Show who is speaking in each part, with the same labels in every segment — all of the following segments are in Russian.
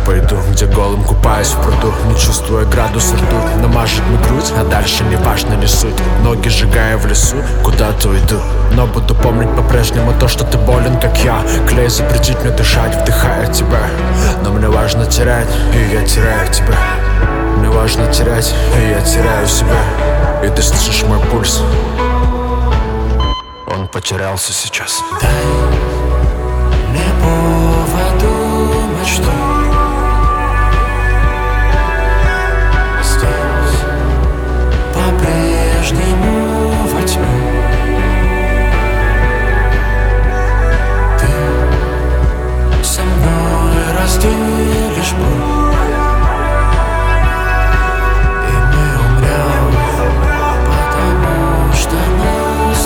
Speaker 1: пойду, где голым купаюсь в пруду, не чувствуя градус ртуть. Намажет мне грудь, а дальше не важно, не суть. Ноги сжигая в лесу, куда-то уйду. Но буду помнить по-прежнему то, что ты болен, как я. Клей запретит мне дышать, вдыхая тебя. Но мне важно терять, и я теряю тебя. Мне важно терять, и я теряю себя. И ты слышишь мой пульс, он потерялся сейчас.
Speaker 2: Дай мне повод думать, что здесь по-прежнему во тьме. Ты со мной разделишь боль, и мы умрем, потому что нас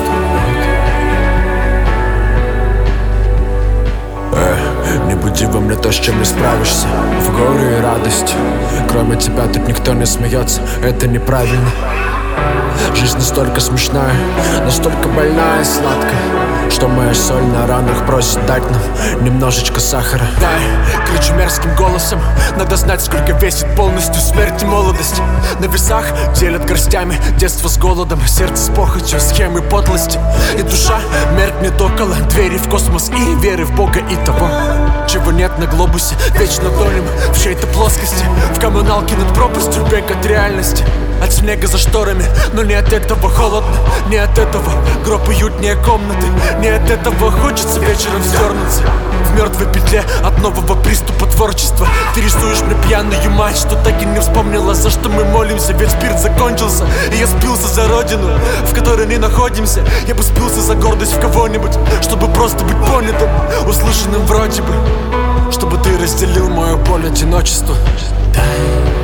Speaker 1: Не буди во мне то, с чем не справишься. В горе и радость. Кроме тебя тут никто не смеется. Это неправильно. Жизнь настолько смешная, настолько больная и сладкая, что моя соль на ранах просит дать нам немножечко сахара. Дай, кричу мерзким голосом. Надо знать, сколько весит полностью смерть и молодость. На весах делят горстями детство с голодом, сердце с похотью, схемы подлости. И душа меркнет около двери в космос и веры в Бога и того, чего нет на глобусе. Вечно тонем в чьей-то плоскости, в коммуналке над пропастью, бег от реальности. От снега за шторами, но не от этого холодно, не от этого гроб уютнее комнаты, не от этого хочется вечером вздернуться в мертвой петле от нового приступа творчества. Ты рисуешь мне пьяную мать, что так и не вспомнила, за что мы молимся, ведь спирт закончился. И я спился за родину, в которой не находимся. Я бы спился за гордость в кого-нибудь, чтобы просто быть понятым, услышанным вроде бы, чтобы ты разделил мое поле одиночества.
Speaker 2: дай